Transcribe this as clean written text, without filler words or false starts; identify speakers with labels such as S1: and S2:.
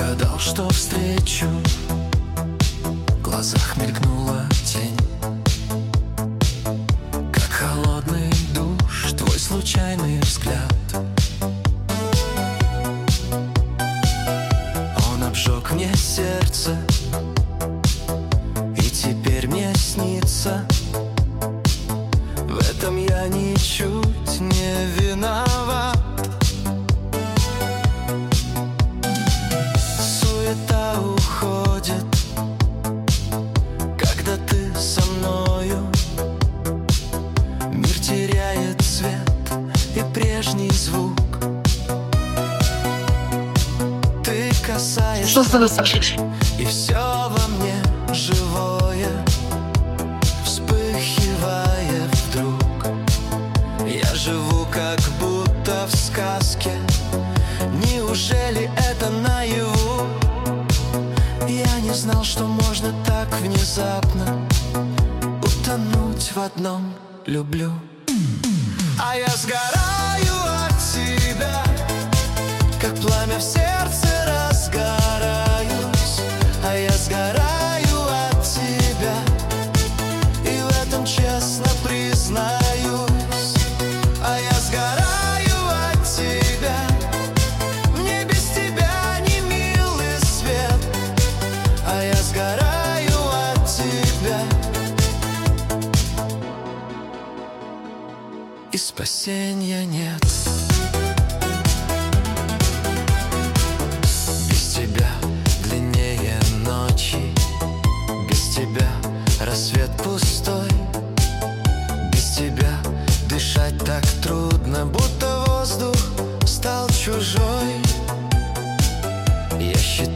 S1: гадал, что встречу, в глазах мелькнула тень, как холодный душ твой случайный взгляд. Он обжег мне сердце, и теперь мне снится. В этом я ничуть не виноват. Суета уходит, когда ты со мною. Мир теряет цвет и прежний звук. Ты касаешься, и все во мне живое вспыхивает вдруг. Я живу как будто в сказке. Неужели это наяву? Я не знал, что можно так внезапно утонуть в одном люблю. А я сгораю от тебя, как пламя в сердце разгораюсь. А я сгораю от тебя, и в этом честно признаюсь. А я сгораю от тебя, мне без тебя не милый свет. А я сгораю от тебя, и спасения нет. Без тебя длиннее ночи, без тебя рассвет пустой. Без тебя дышать так трудно, будто воздух стал чужой. Я считаю